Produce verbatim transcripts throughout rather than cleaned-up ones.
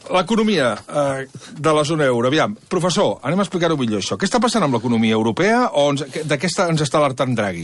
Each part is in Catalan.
l'economia eh, de la zona euro. Aviam, professor, anem a explicar-ho millor, això. Què està passant amb l'economia europea o ens, de què està, ens està alertant Draghi?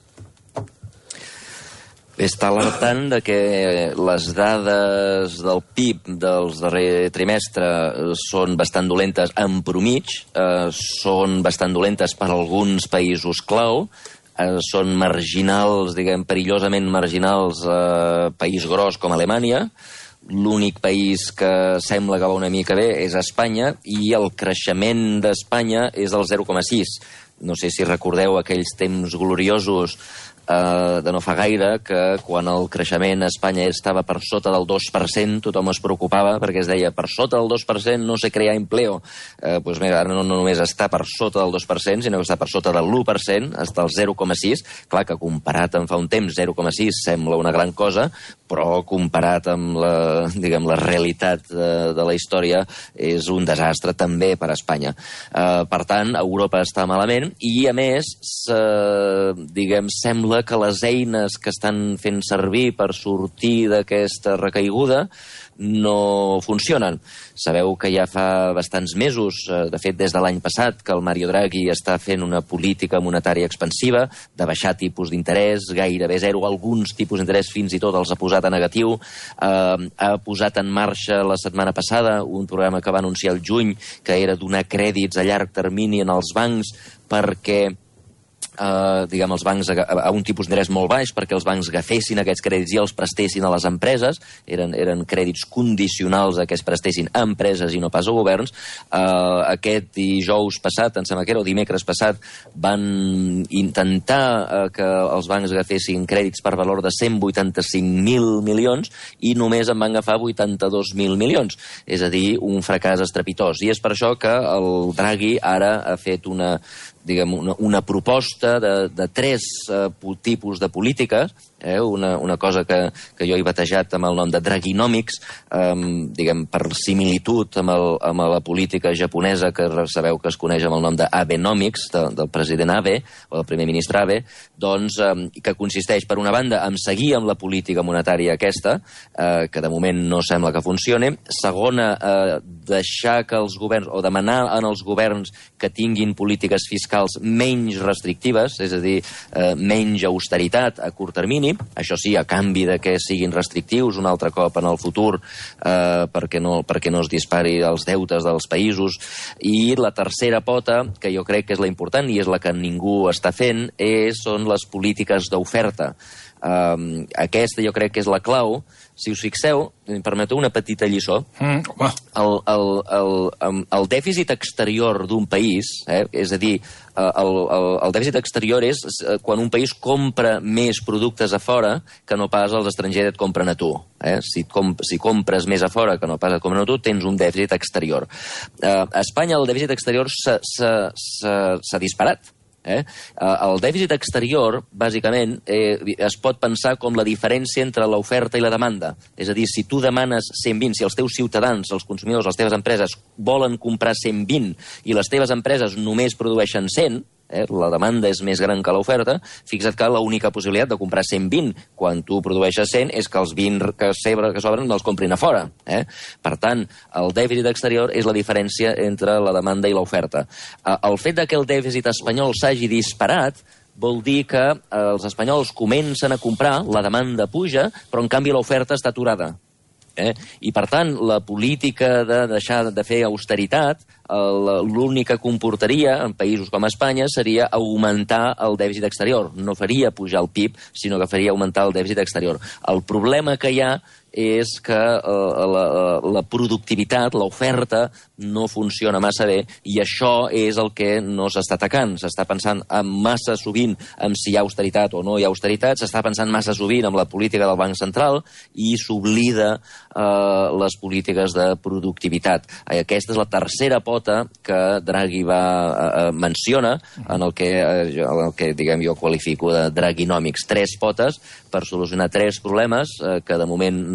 Està alertant de que les dades del P I B dels darrer trimestre són bastant dolentes en promig, eh, són bastant dolentes per alguns països clau, eh, són marginals, diguem, perillosament marginals a eh, país gros com Alemanya. L'únic país que sembla que va una mica bé és Espanya i el creixement d'Espanya és el zero coma sis. No sé si recordeu aquells temps gloriosos eh, de no fa gaire, que quan el creixement a Espanya estava per sota del dos per cent, tothom es preocupava perquè es deia per sota del dos per cent no se crea empleo. Eh, doncs bé, ara no, no només està per sota del dos per cent, sinó que està per sota del l'u per cent, està al zero coma sis. Clar que comparat amb fa un temps, zero coma sis sembla una gran cosa, però comparat amb la, diguem, la realitat de, de la història és un desastre també per a Espanya. Eh, per tant, Europa està malament i, a més, eh, diguem, sembla que les eines que estan fent servir per sortir d'aquesta recaiguda no funcionen. Sabeu que ja fa bastants mesos, de fet des de l'any passat, que el Mario Draghi està fent una política monetària expansiva, de baixar tipus d'interès, gairebé zero, alguns tipus d'interès fins i tot els ha posat a negatiu, eh, ha posat en marxa la setmana passada un programa que va anunciar el juny, que era donar crèdits a llarg termini en els bancs perquè Uh, diguem, els bancs a, a un tipus d'interès molt baix perquè els bancs agafessin aquests crèdits i els prestessin a les empreses. Eren, eren crèdits condicionals a que es prestessin a empreses i no pas a governs. Uh, aquest dijous passat, em sembla que era, o dimecres passat, van intentar uh, que els bancs agafessin crèdits per valor de cent vuitanta-cinc mil milions i només en van agafar vuitanta-dos mil milions. És a dir, un fracàs estrepitós. I és per això que el Draghi ara ha fet una diguem, una, una proposta de, de tres uh, tipus de polítiques, eh? una, una cosa que, que jo he batejat amb el nom de Draghinomics, um, diguem, per similitud amb, el, amb la política japonesa, que sabeu que es coneix amb el nom de Abenomics, de, del president Abe, o del primer ministre Abe, doncs, um, que consisteix, per una banda, en seguir amb la política monetària aquesta, uh, que de moment no sembla que funcione. Segona, uh, deixar que els governs, o demanar en els governs que tinguin polítiques fiscals menys restrictives, és a dir, eh, menys austeritat a curt termini, això sí, a canvi de que siguin restrictius un altre cop en el futur, eh, perquè, no, perquè no es dispari els deutes dels països. I la tercera pota, que jo crec que és la important i és la que ningú està fent, és, són les polítiques d'oferta. Um, aquesta jo crec que és la clau. Si us fixeu, em permeteu una petita lliçó, mm, el, el, el, el dèficit exterior d'un país, eh, és a dir, el, el, el dèficit exterior és quan un país compra més productes a fora que no pas els estrangers et compren a tu. Eh? Si, com, si compres més a fora que no pas et compren a tu, tens un dèficit exterior. Uh, a Espanya el dèficit exterior s'ha disparat. Eh? El dèficit exterior, bàsicament, eh, es pot pensar com la diferència entre l'oferta i la demanda. És a dir, si tu demanes cent vint, si els teus ciutadans, els consumidors, les teves empreses volen comprar cent vint i les teves empreses només produeixen cent, eh, la demanda és més gran que l'oferta, fixa't que l'única possibilitat de comprar cent vint quan tu produeixes cent és que els vint que sobren els comprin a fora. Eh? Per tant, el dèficit exterior és la diferència entre la demanda i l'oferta. El fet de que el dèficit espanyol s'hagi disparat vol dir que els espanyols comencen a comprar, la demanda puja, però en canvi l'oferta està aturada. Eh? I per tant, la política de deixar de fer austeritat, l'únic que comportaria en països com Espanya seria augmentar el dèficit exterior. No faria pujar el P I B, sinó que faria augmentar el dèficit exterior. El problema que hi ha és que uh, la, la productivitat, l'oferta, no funciona massa bé i això és el que no s'està atacant. S'està pensant massa sovint en si hi ha austeritat o no hi ha austeritat, s'està pensant massa sovint en la política del Banc Central i s'oblida uh, les polítiques de productivitat. Aquesta és la tercera pota que Draghi va, uh, menciona en el que, uh, en el que diguem, jo qualifico de Draghinomics. Tres potes per solucionar tres problemes uh, que de moment no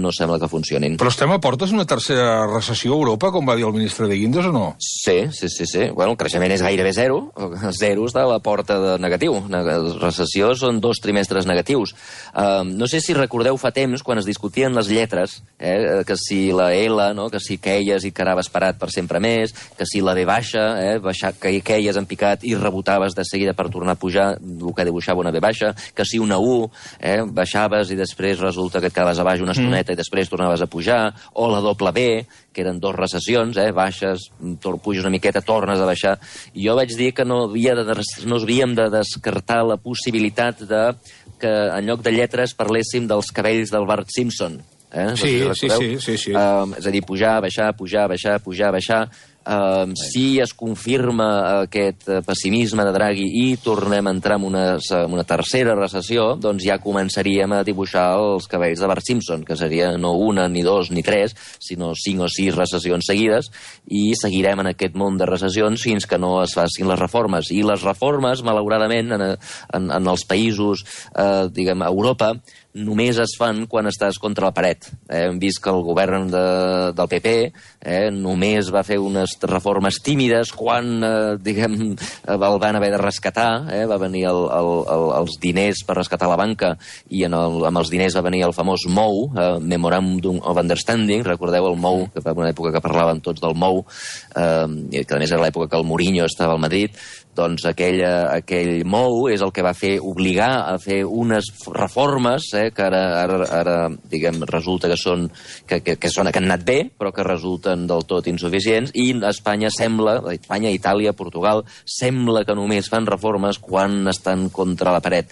no sembla que funcionin. Però estem a portes d'una tercera recessió a Europa, com va dir el ministre de Guindos, o no? Sí, sí, sí, sí. Bueno, el creixement és gairebé zero. Zero està a la porta de negatiu. La recessió són dos trimestres negatius. Uh, no sé si recordeu fa temps, quan es discutien les lletres, eh, que si la L, no? Que si queies i quedaves parat per sempre més, que si la B baixa, eh, baixar, que queies en picat i rebotaves de seguida per tornar a pujar, el que dibuixava una B baixa, que si una U, eh, baixaves i després resulta que et quedaves a baix una estoneta mm. i després tornaves a pujar, o la doble B, que eren dos recessions, eh, baixes, puges una miqueta, tornes a baixar. Jo vaig dir que no, havia de, no havíem de descartar la possibilitat de que en lloc de lletres parléssim dels cabells del Bart Simpson. Eh? Sí, no sé si sí, sí, sí, sí. Uh, és a dir, pujar, baixar, pujar, baixar, pujar, baixar. Uh, si es confirma aquest pessimisme de Draghi i tornem a entrar en una, en una tercera recessió, doncs ja començaríem a dibuixar els cabells de Bart Simpson, que seria no una, ni dos, ni tres, sinó cinc o sis recessions seguides, i seguirem en aquest món de recessions fins que no es facin les reformes. I les reformes, malauradament, en, en, en els països, eh, diguem, a Europa, només es fan quan estàs contra la paret. Eh, hem vist que el govern de, del P P eh, només va fer unes reformes tímides quan, eh, diguem, el van haver de rescatar. Eh, va venir el, el, el, els diners per rescatar la banca i en el, amb els diners va venir el famós M O U, eh, Memorandum of Understanding. Recordeu el M O U, que va una època que parlaven tots del M O U, eh, que a més era l'època que el Mourinho estava al Madrid. Doncs aquell, aquell M O U és el que va fer obligar a fer unes reformes eh, que ara, ara, ara diguem, resulta que són que, que, que, són, que han anat bé, però que resulten del tot insuficients, i Espanya sembla, Espanya, Itàlia, Portugal, sembla que només fan reformes quan estan contra la paret.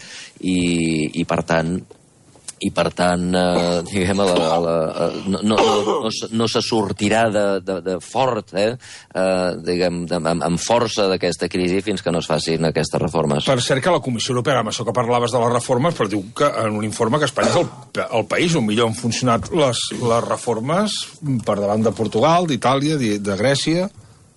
I, i per tant... i per tant, eh, diguem, a la, a la, a, no, no, no, no se sortirà de, de, de fort, eh, eh, diguem, de, amb, amb força d'aquesta crisi fins que no es facin aquestes reformes. Per cert que la Comissió Europea, amb això que parlaves de les reformes, però diu que en un informe que Espanya és el, el país on millor han funcionat les, les reformes per davant de Portugal, d'Itàlia, de, de Grècia...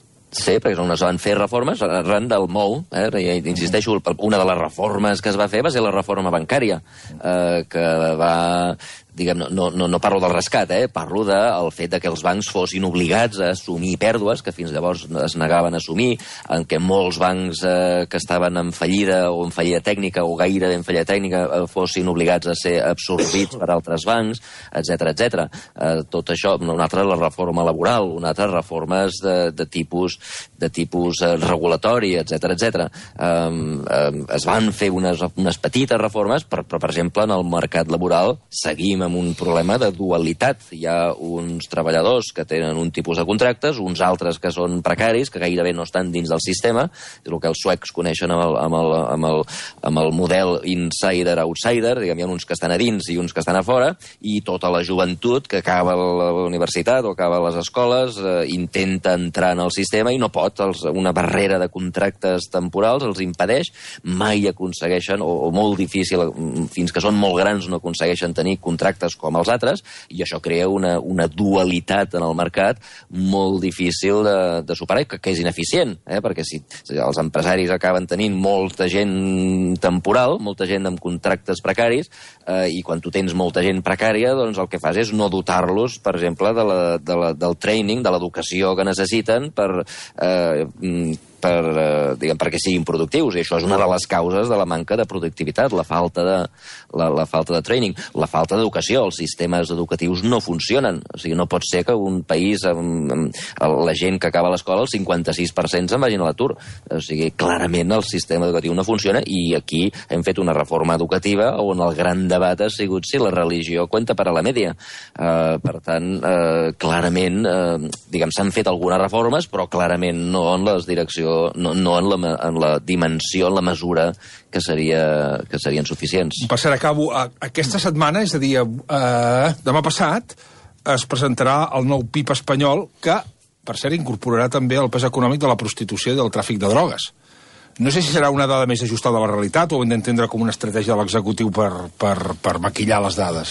Sí, perquè no es van fer reformes arran del M O U. Eh? Insisteixo, una de les reformes que es va fer va ser la reforma bancària, eh, que va... diguem, no, no, no parlo del rescat, eh? Parlo del fet de que els bancs fossin obligats a assumir pèrdues, que fins llavors es negaven a assumir, en què molts bancs eh, que estaven en fallida o en fallida tècnica o gairebé en fallida tècnica eh, fossin obligats a ser absorbits per altres bancs, etcètera, etcètera. Eh, tot això, una altra la reforma laboral, una altra reformes de, de tipus, de tipus eh, regulatori, etcètera, etcètera. Eh, eh, es van fer unes, unes petites reformes, però, però, per exemple, en el mercat laboral seguim amb un problema de dualitat. Hi ha uns treballadors que tenen un tipus de contractes, uns altres que són precaris, que gairebé no estan dins del sistema, és el que els suecs coneixen amb el, amb el, amb el, amb el model insider-outsider, diguem, hi ha uns que estan a dins i uns que estan a fora, i tota la joventut que acaba la universitat o acaba les escoles eh, intenta entrar en el sistema i no pot. Els, una barrera de contractes temporals els impedeix, mai aconsegueixen, o, o molt difícil, fins que són molt grans no aconsegueixen tenir contractes com els altres, i això crea una, una dualitat en el mercat molt difícil de, de superar, que, que és ineficient, eh? Perquè si, si els empresaris acaben tenint molta gent temporal, molta gent amb contractes precaris, eh, i quan tu tens molta gent precària, doncs el que fas és no dotar-los, per exemple, de la, de la, del training, de l'educació que necessiten per... Eh, per, eh, diguem, perquè siguin productius, i això és una de les causes de la manca de productivitat, la falta de, la, la falta de training, la falta d'educació. Els sistemes educatius no funcionen. O sigui, no pot ser que un país, amb, amb la gent que acaba l'escola, el cinquanta-sis per cent se'n vagin a l'atur. O sigui, clarament el sistema educatiu no funciona, i aquí hem fet una reforma educativa on el gran debat ha sigut si la religió cuenta per a la mèdia. Uh, per tant, uh, clarament, uh, diguem, s'han fet algunes reformes, però clarament no en les direcció, no, no en, la, en la dimensió, en la mesura que, seria, que serien suficients. Per cert, acabo. Aquesta setmana, és a dir, uh, demà passat, es presentarà el nou P I B espanyol que, per cert, incorporarà també el pes econòmic de la prostitució i del tràfic de drogues. No sé si serà una dada més ajustada a la realitat o ho hem d'entendre com una estratègia de l'executiu per, per, per maquillar les dades.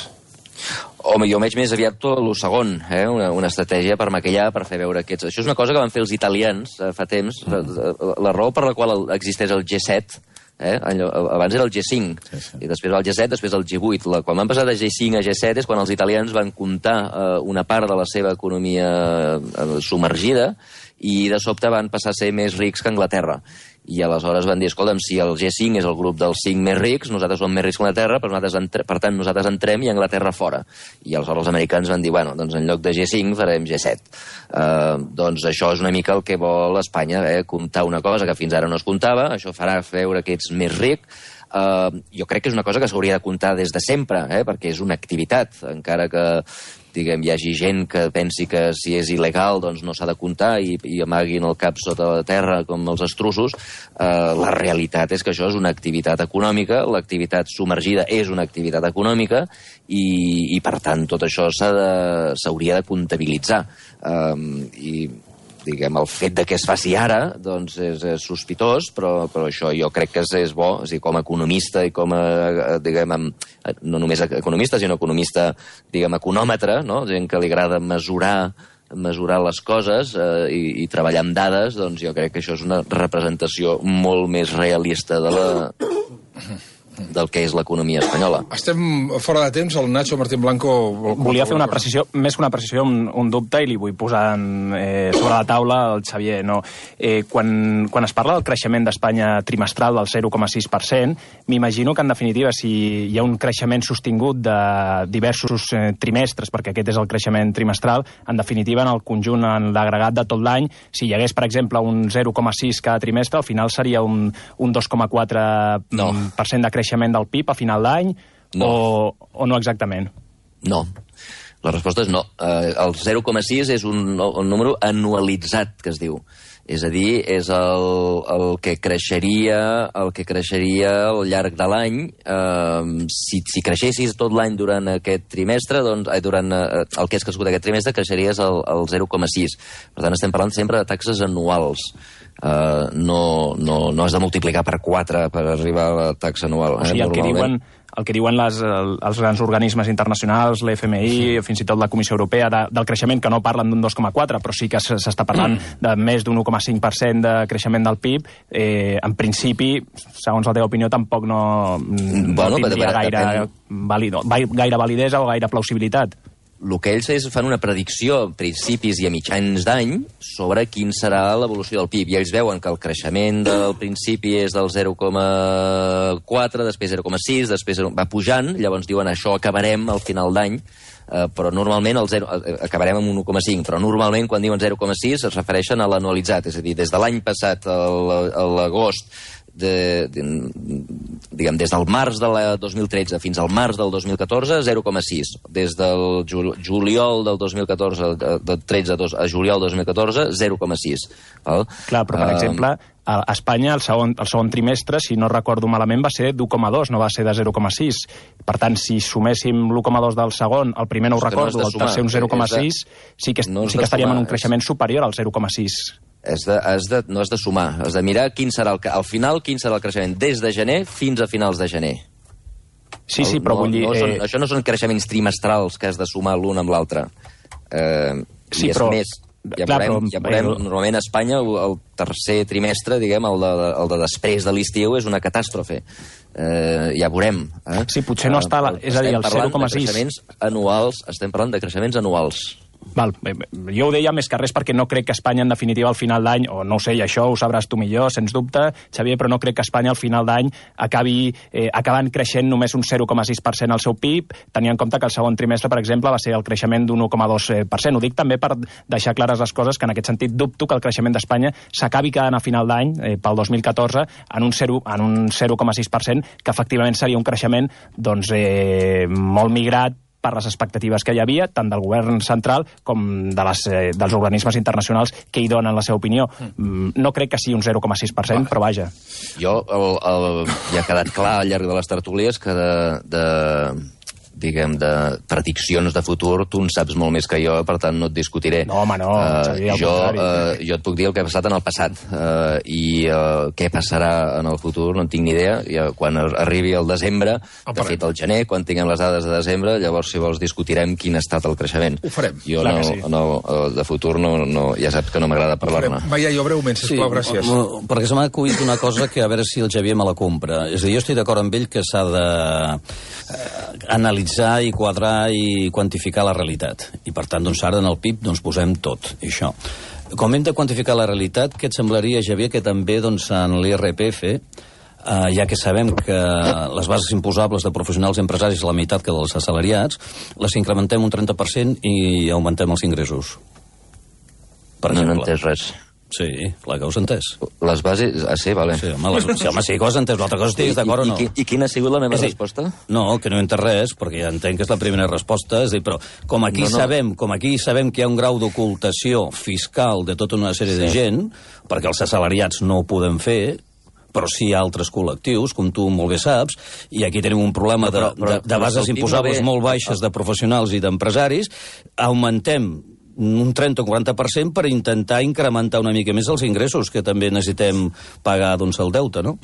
Home, jo veig més aviat tot el segon, eh? una, una estratègia per maquillar, per fer veure aquests... Això és una cosa que van fer els italians eh, fa temps. La, la raó per la qual existeix el G set, Eh? Abans era el G cinc, sí, sí. I després el G set, després el G vuit. La, quan van passar de G cinc a G set és quan els italians van comptar eh, una part de la seva economia eh, submergida i de sobte van passar a ser més rics que Anglaterra. I aleshores van dir, escolta'm, si el G cinc és el grup dels cinc més rics, nosaltres som més rics que Anglaterra, però nosaltres entre... per tant nosaltres entrem i Anglaterra fora. I aleshores els americans van dir, bueno, doncs en lloc de G cinc farem G set. Uh, doncs això és una mica el que vol Espanya, eh? Comptar una cosa que fins ara no es comptava, això farà veure que ets més ric. Uh, jo crec que és una cosa que s'hauria de comptar des de sempre, eh? Perquè és una activitat, encara que diguem, hi hagi gent que pensi que si és il·legal doncs no s'ha de comptar i, i amaguin el cap sota la terra com els estruços, eh, la realitat és que això és una activitat econòmica, l'activitat submergida és una activitat econòmica i, i per tant tot això s'hauria de, de comptabilitzar. Um, I diguem, el fet de que es faci ara doncs és, és sospitós, però, però això jo crec que és, és bo, o sigui, com a economista i com a, diguem, no només economista, sinó economista, diguem, econòmetre, no? Gent que li agrada mesurar mesurar les coses eh, i, i treballar amb dades, doncs jo crec que això és una representació molt més realista de la... del que és l'economia espanyola. Estem fora de temps, el Nacho Martín Blanco... Volia fer una precisió, més que una precisió, un, un dubte, i li vull posar en, eh, sobre la taula el Xavier. No? Eh, quan, quan es parla del creixement d'Espanya trimestral del zero coma sis per cent, m'imagino que, en definitiva, si hi ha un creixement sostingut de diversos eh, trimestres, perquè aquest és el creixement trimestral, en definitiva, en el conjunt, en l'agregat de tot l'any, si hi hagués, per exemple, un zero coma sis cada trimestre, al final seria un, un dos coma quatre no. per cent de creixement del P I B a final d'any, no. o, o no exactament? No. La resposta és no. Eh, el zero coma sis és un, un número anualitzat, que es diu. És a dir, és el, el que creixeria el que creixeria al llarg de l'any. Eh, si, si creixessis tot l'any durant aquest trimestre, doncs, eh, durant eh, el que has crescut aquest trimestre, creixeries el, el zero coma sis. Per tant, estem parlant sempre de taxes anuals. Uh, no, no, no has de multiplicar per quatre per arribar a la taxa anual. O sigui, eh, el, que diuen, el que diuen les, el, els grans organismes internacionals, l'F M I, sí. fins i tot la Comissió Europea, de, del creixement, que no parlen d'un dos coma quatre, però sí que s'està parlant mm. de més d'un un coma cinc per cent de creixement del P I B, eh, en principi, segons la teva opinió, tampoc no, no bueno, tindria gaire, valid, gaire validesa o gaire plausibilitat. El que ells és, fan una predicció a principis i a mitjans d'any sobre quin serà l'evolució del P I B. I ells veuen que el creixement del principi és del zero coma quatre, després zero coma sis, després va pujant, llavors diuen això acabarem al final d'any, eh, però normalment el zero, acabarem amb un un coma cinc, però normalment quan diuen zero coma sis es refereixen a l'anualitzat, és a dir, des de l'any passat a l'agost, de, de, diguem, des del març del dos mil tretze fins al març del dos mil catorze, zero coma sis. Des del juliol del dos mil catorze, del tretze a juliol del dos mil catorze, zero coma sis. Val? Clar, però, per uh, exemple, a Espanya el segon, el segon trimestre, si no recordo malament, va ser d'u coma dos, no va ser de zero coma sis. Per tant, si suméssim l'u coma dos del segon, el primer no ho recordo, no el tercer un zero coma sis, sí que, no sí que estaríem en un creixement superior al zero coma sis. Has de, has de, no has de sumar, has de mirar quin serà el, al final quin serà el creixement des de gener fins a finals de gener. Sí, sí, però no, vull dir... No són, eh... Això no són creixements trimestrals que has de sumar l'un amb l'altre. Eh, sí, I és però... més, ja Clar, veurem, però... ja veurem, normalment a Espanya el tercer trimestre, diguem, el de, el de després de l'estiu és una catàstrofe. Eh, ja veurem. Eh? Sí, potser no està... La... És a dir, el zero coma sis... Creixements anuals, estem parlant de creixements anuals. Val, jo ho deia més que res perquè no crec que Espanya, en definitiva, al final d'any, o no ho sé, i això ho sabràs tu millor, sens dubte, Xavier, però no crec que Espanya al final d'any acabi eh, acabant creixent només un zero coma sis per cent al seu P I B, tenint en compte que el segon trimestre, per exemple, va ser el creixement d'un un coma dos per cent. Ho dic també per deixar clares les coses, que en aquest sentit dubto que el creixement d'Espanya s'acabi quedant a final d'any, eh, pel dos mil catorze, en un zero coma sis per cent, que efectivament seria un creixement doncs, eh, molt migrat per les expectatives que hi havia, tant del govern central com de les, eh, dels organismes internacionals que hi donen la seva opinió. Mm. No crec que sigui un zero coma sis per cent, però vaja. Jo, el, el, ja ha quedat clar al llarg de les tertúlies que de, de, diguem, de prediccions de futur, tu en saps molt més que jo, per tant no et discutiré. No, home, no, uh, Xavier, al jo, contrari. uh, jo et puc dir el que ha passat en el passat, uh, i uh, què passarà en el futur no en tinc ni idea. Ja, quan arribi el desembre, de fet el gener, quan tinguem les dades de desembre, llavors, si vols, discutirem quin ha estat el creixement. Ho farem. Jo Clar no, que sí. no, de futur no, no, ja saps que no m'agrada parlar-ne. Vaja, jo breument, sisplau, sí, gràcies. No, perquè se m'ha acudit una cosa que a veure si el Xavier me la compra. És a dir, jo estic d'acord amb ell que s'ha de eh, analitzar i quadrar i quantificar la realitat. I per tant, doncs ara en el P I B doncs, posem tot, i això. Com hem de quantificar la realitat, què et semblaria, Xavier, que també doncs, en l'I R P F, eh, ja que sabem que les bases imposables de professionals i empresaris la meitat que dels assalariats, les incrementem un trenta per cent i augmentem els ingressos? Per no, exemple. no he entès res. Sí, la que us entès. Les bases... Ah, sí, vale. Sí, home, les, sí, home, sí que ho has entès. L'altra cosa estiguis d'acord o no. I, i, I quina ha sigut la meva És dir, resposta? No, que no he entès res, perquè ja entenc que és la primera resposta. És dir, però com aquí, no, no. Sabem, com aquí sabem que hi ha un grau d'ocultació fiscal de tota una sèrie sí. de gent, perquè els assalariats no ho podem fer, però sí hi ha altres col·lectius, com tu molt bé saps, i aquí tenim un problema de, però, però, de, de bases imposables molt baixes de professionals i d'empresaris, augmentem un trenta o quaranta per cent per intentar incrementar una mica més els ingressos, que també necessitem pagar doncs, el deute, no?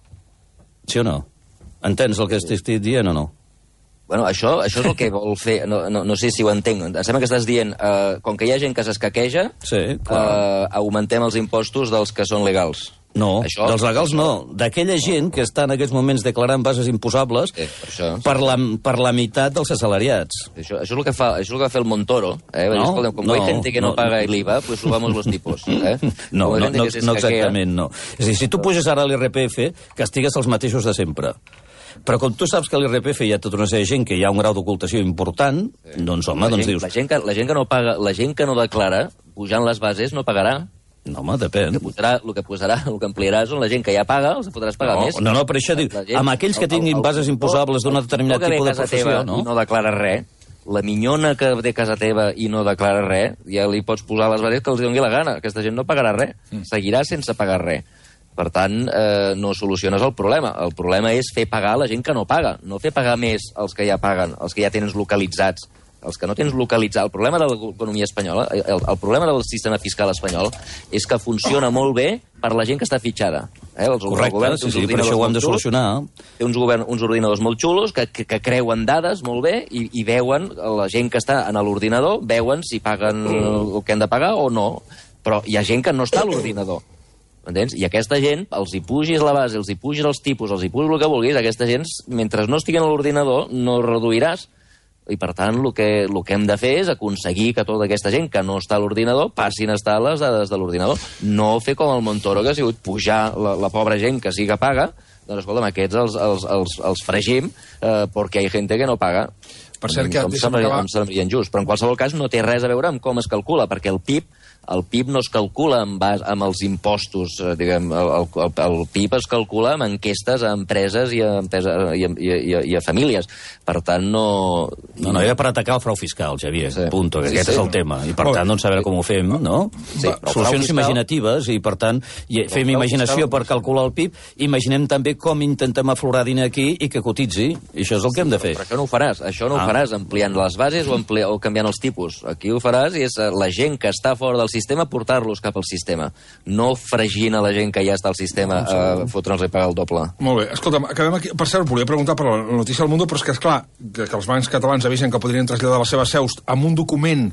Sí o no? Entens el que estic dient o no? Bueno, això, això és el que vol fer... No, no, no sé si ho entenc. Em sembla que estàs dient, eh, com que hi ha gent que s'escaqueja, sí, eh, augmentem els impostos dels que són legals. No, això, dels legals no. D'aquella gent que està en aquests moments declarant bases imposables sí, per, això. per, la, per la meitat dels assalariats. Això, això, és el que fa, això és el que va fer el Montoro. Eh? No, Escolta, com no, hay gente que no, no paga el I V A, pues subamos los tipos. Eh? No, no, no, no no exactament, no. És a dir, si tu puges ara l'I R P F, castigues els mateixos de sempre. Però com tu saps que a l'I R P F hi ha tota una sèrie de gent que hi ha un grau d'ocultació important, sí. doncs, home, la doncs gent, dius... La gent, que, la, gent que no paga, la gent que no declara, pujant les bases, no pagarà. No, home, depèn. El que posarà, el que, posarà, el que ampliarà són la gent que ja paga, els podràs pagar no, més. No, no, per això dic, gent, amb aquells que tinguin el, el, bases imposables d'un determinat tipus de professió, no? I no declara res, la minyona que té casa teva i no declara res, ja li pots posar les bases que els doni la gana. Aquesta gent no pagarà res, mm. seguirà sense pagar res. Per tant, eh, no soluciones el problema. El problema és fer pagar la gent que no paga, no fer pagar més els que ja paguen, els que ja tens localitzats. Els que no tens localitzat. El problema de l'economia espanyola, el, el problema del sistema fiscal espanyol és que funciona molt bé per la gent que està fitxada. Eh? Els, Correcte, el sí, sí, per això ho hem de solucionar. Té uns, govern, uns ordinadors molt xulos que, que, que creuen dades molt bé i, i veuen, la gent que està en l'ordinador, veuen si paguen el que han de pagar o no. Però hi ha gent que no està a l'ordinador. Entens? I aquesta gent, els hi pugis la base, els hi pugis els tipus, els hi pugis el que vulguis, aquesta gent, mentre no estiguen a l'ordinador, no reduiràs. I, per tant, el que, el que hem de fer és aconseguir que tota aquesta gent que no està a l'ordinador passin a estar a les dades de l'ordinador. No fer com el Montoro, que ha sigut pujar la, la pobra gent que sí que paga. Doncs, escolta'm, aquests els, els, els, els fregim eh, perquè hi ha gent que no paga. Per cert, que... Em semblaria, em semblaria injust. Però, en qualsevol cas, no té res a veure amb com es calcula, perquè el P I B el P I B no es calcula amb, bas, amb els impostos, eh, diguem, el, el, el P I B es calcula amb enquestes a empreses i a, empresa, i a, i a, i a famílies. Per tant, no... No, no, era per atacar el frau fiscal, Xavier, sí. Punto, que sí, aquest sí. és el tema. I per tant, doncs, a veure com ho fem, no? Sí, solucions fiscal... imaginatives, i per tant, i fem imaginació fiscal... per calcular el P I B, imaginem també com intentem aflorar diner aquí i que cotitzi, i això és el que hem de fer. Però això no ho faràs, això no ah. ho faràs ampliant les bases o, ampli... o canviant els tipus. Aquí ho faràs i és la gent que està fora del sistema, portar-los cap al sistema. No fregint a la gent que ja està al sistema a uh, fotre'ls i pagar el doble. Molt bé. Escolta'm, acabem aquí. Per cert, volia preguntar per la notícia del Mundo, però és que, esclar, que, que els bancs catalans avisen que podrien traslladar les seves seus amb un document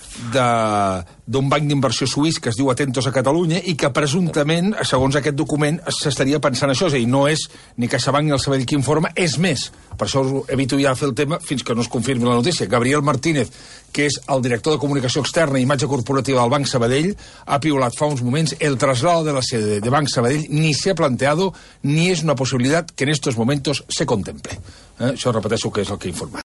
d'un banc d'inversió suís que es diu Atentos a Catalunya i que presumptament, segons aquest document, s'estaria pensant això. És a dir, no és ni CaixaBank ni el Sabadell qui informa, és més. Per això evito ja fer el tema fins que no es confirmi la notícia. Gabriel Martínez, que és el director de comunicació externa i imatge corporativa del Banc Sabadell, ha piulat fa uns moments: el traslado de la sede de Banc Sabadell ni se ha planteado ni es una posibilidad que en estos momentos se contemple. Eh? Això repeteixo que és el que informa.